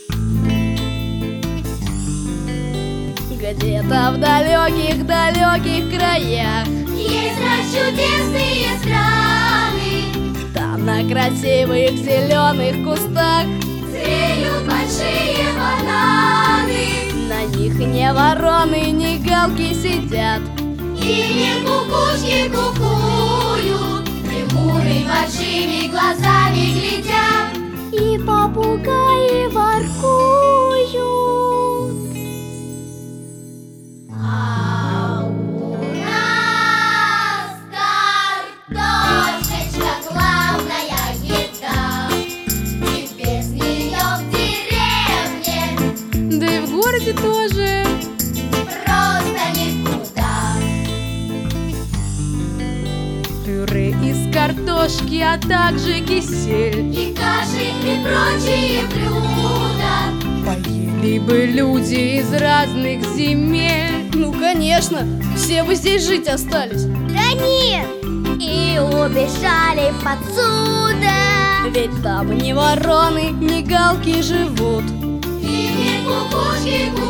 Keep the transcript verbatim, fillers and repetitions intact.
Где-то в далеких-далеких краях есть чудесные страны. там на красивых зеленых кустах Зреют большие бананы. на них не вороны, ни галки сидят, И не кукушки кукуют, лемуры большими глазами глядят, и попугаи воркуют. А у нас картошечка главная еда, и без нее в деревне Да и в городе тоже. просто никуда. Пюре из картошки, а также кисель И каши, и прочие блюда. поели бы люди из разных земель. Ну, конечно, все бы здесь жить остались. Да нет! И убежали подсюда. Ведь там ни вороны, ни галки живут. И не кукушки